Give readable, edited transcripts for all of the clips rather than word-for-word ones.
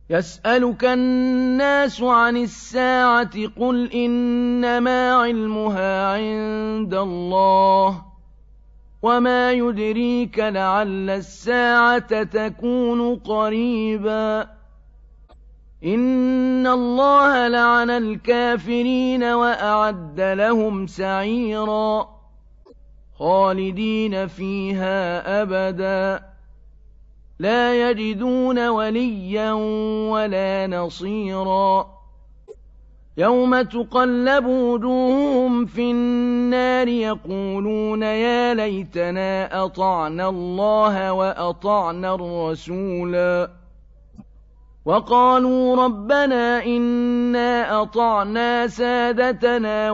يسألك الناس عن الساعة قل إنما علمها عند الله وما يدريك لعل الساعة تكون قريبا إن الله لعن الكافرين وأعد لهم سعيرا خالدين فيها أبدا لا يجدون وليا ولا نصيرا يوم تقلب وجوههم في النار يقولون يا ليتنا أطعنا الله وأطعنا الرسولا وقالوا ربنا إنا أطعنا سادتنا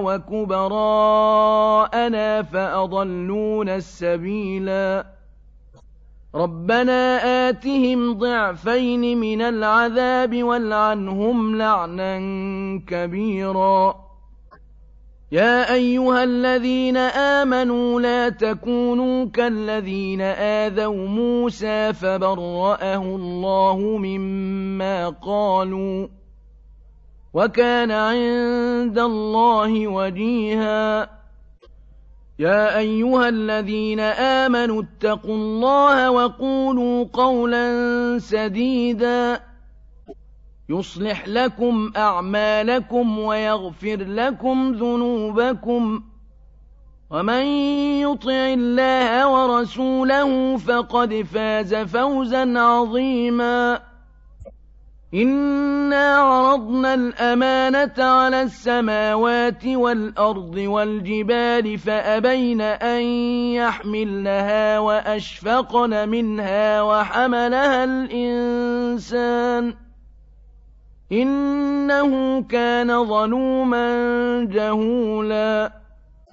وكبراءنا فأضلونا السبيلا ربنا آتهم ضعفين من العذاب والعنهم لعنا كبيرا يا أيها الذين آمنوا لا تكونوا كالذين آذوا موسى فبرأه الله مما قالوا وكان عند الله وجيها يا أيها الذين آمنوا اتقوا الله وقولوا قولا سديدا يصلح لكم أعمالكم ويغفر لكم ذنوبكم ومن يطع الله ورسوله فقد فاز فوزا عظيما إنا عرضنا الأمانة على السماوات والأرض والجبال فأبين أن يحملنها وأشفقن منها وحملها الإنسان إنه كان ظلوما جهولا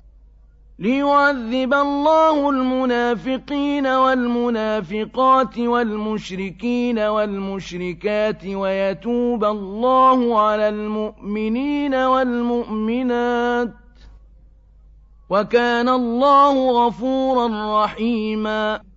ليعذب الله المنافقين والمنافقات والمشركين والمشركات ويتوب الله على المؤمنين والمؤمنات وكان الله غفورا رحيما